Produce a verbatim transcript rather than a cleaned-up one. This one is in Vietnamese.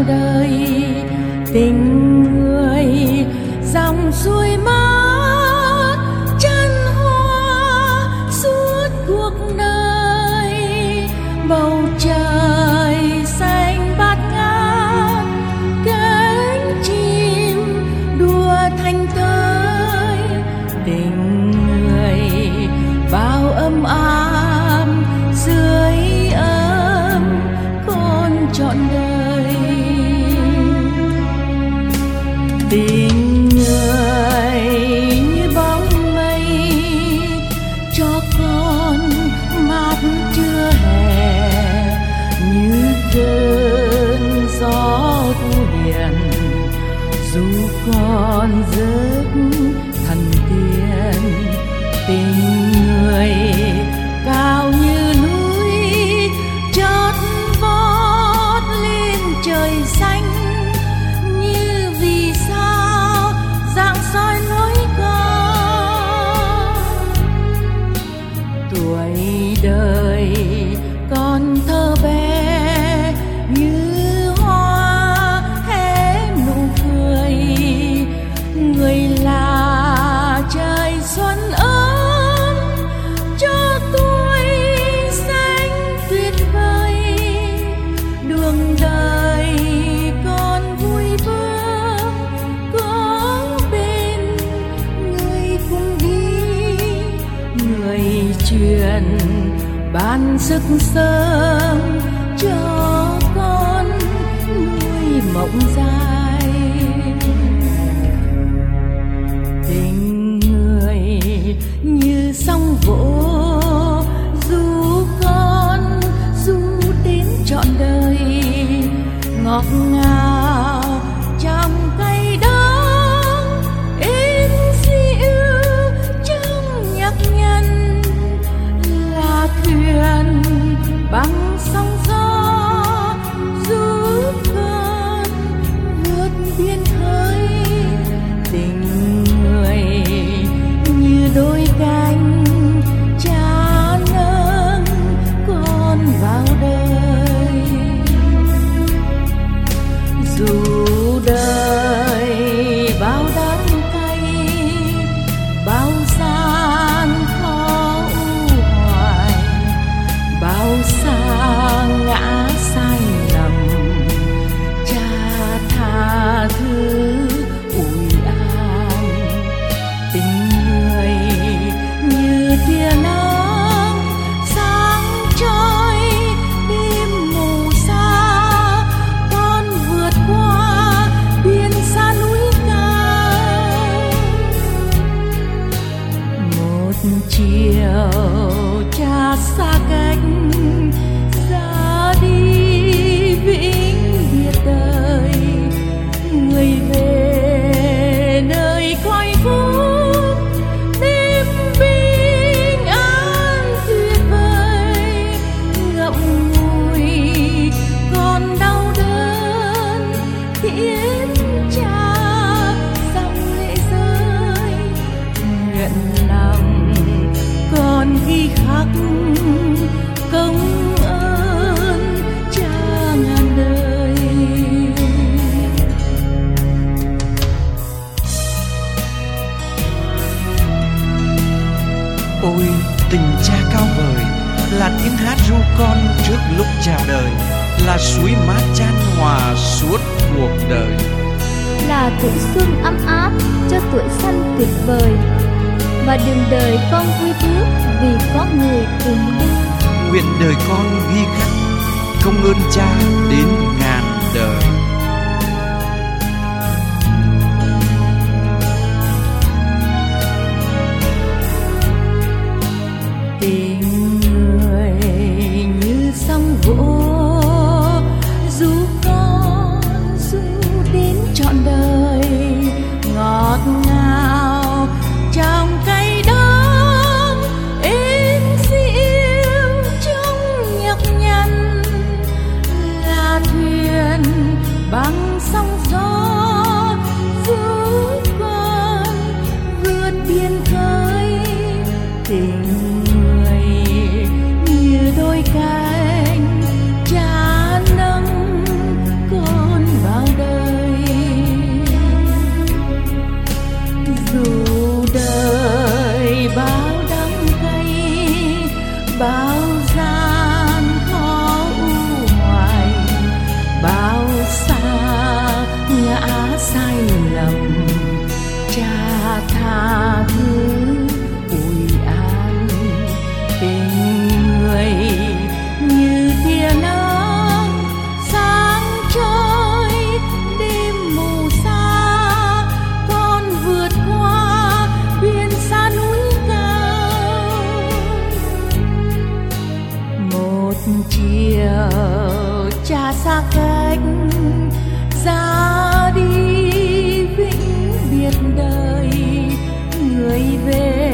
đời. Tình người dòng suối mát chân hoa suốt cuộc đời. Bầu trời xanh bát ngát, cánh chim đua thanh thơi. Tình người bao ấm áp dưới ấm con trọn đời. Tình người như bóng mây cho con mát trưa hè, như cơn gió thu hiền dù con rất thần tiên. Tình người cao như núi chót vót lên trời xanh, như vì sao rạng soi lối con. Tuổi đời con thơ bé như hoa hé nụ cười. Người là trời xuân ấm cho tuổi xanh tuyệt vời. Đường đời con vui bước có bên người cùng đi. Người truyền ban sức sớm cho con nuôi mộng dài. Tình người như sóng vỗ du con du đến trọn đời. Ngọt ngào trong cây đắng, êm dịu trong nhạc nhân. Là thuyền băng sóng gió giúp con vượt biên khơi. Tình người như đôi cánh cha nâng con vào đời. Dù đời bao đắng cay, bao gian khó u hoài, bao sa ngã sai lầm, cha tha thứ ủi an. Tình người như tia nắng sáng trôi đêm mù xa, con vượt qua biển xa núi cao. Một chiều cha xa cách ra đi vĩnh biệt đời. Người về nơi cõi phúc đêm bình an tuyệt vời. Ngậm ngùi còn đau đớn tiễn cha dòng lệ rơi. Nguyện lòng con ghi khắc công ơn cha ngàn đời. Ôi tình cha cao vời, là tiếng hát ru con trước lúc chào đời, là suối mát chan hòa suốt cuộc đời. Là tuổi xuân ấm áp cho tuổi xanh tuyệt vời, và đường đời con vui bước vì có người cùng đi. Nguyện đời con ghi khắc công ơn cha đến ngàn đời. Tình người như sóng vỗ du con du đến trọn đời. Ngọt ngào trong cây đắng, êm dịu trong nhạc nhằn. Là thuyền băng sóng gió giúp con vượt biên khơi. Tình đôi cánh cha nâng con xa ngã sai lầm, cha tha thứ ủi an. Tình người như tia nắng sáng trôi đêm mù xa, con vượt qua biển xa núi cao. Một chiều cha xa cách ra đi vĩnh biệt đời, người về